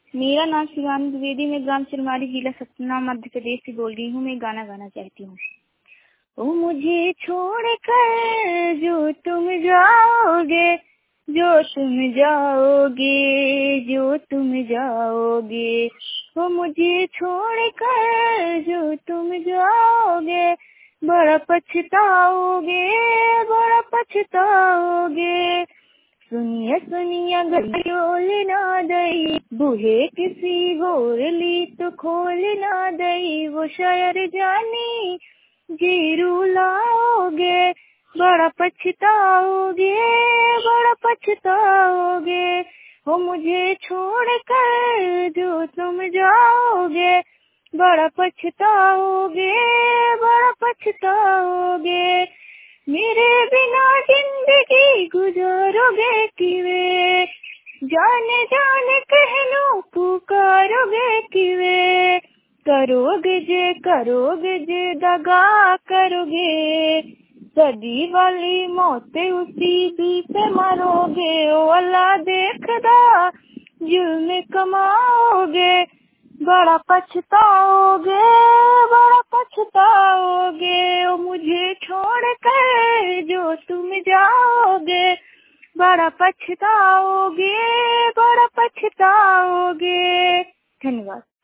मेरा नाम शिवानी द्विवेदी, मैं ग्राम चिरमारी, जिला सतना, मध्य प्रदेश से बोल रही हूँ। मैं गाना गाना चाहती हूँ। ओ मुझे छोड़कर जो तुम जाओगे, जो तुम जाओगे, जो तुम जाओगे, ओ मुझे छोड़कर जो तुम जाओगे, बड़ा पछताओगे, बड़ा पछताओगे। सुनिया सुनिया गलियोल ना दई, बूहे किसी गोर ली तो खोल ना दई, वो शायर जानी जी रुलाओगे, बड़ा पछताओगे, बड़ा पछताओगे। हो मुझे छोड़कर जो तुम जाओगे, बड़ा पछताओगे, बड़ा पछताओगे। मेरे बिना जिंदगी गुजारोगे किवे, जाने जाने कहनो पुकारोगे किवे, करोगे जे दगा करोगे, सदी वाली मौत उसी भी पे मारोगे। ओ अल्लाह देखदा जुल्म कमाओगे, बड़ा पछताओगे, बड़ा पछताओगे। ओ मुझे छोड़कर जो तुम जाओगे, बड़ा पछताओगे, बड़ा पछताओगे। धन्यवाद।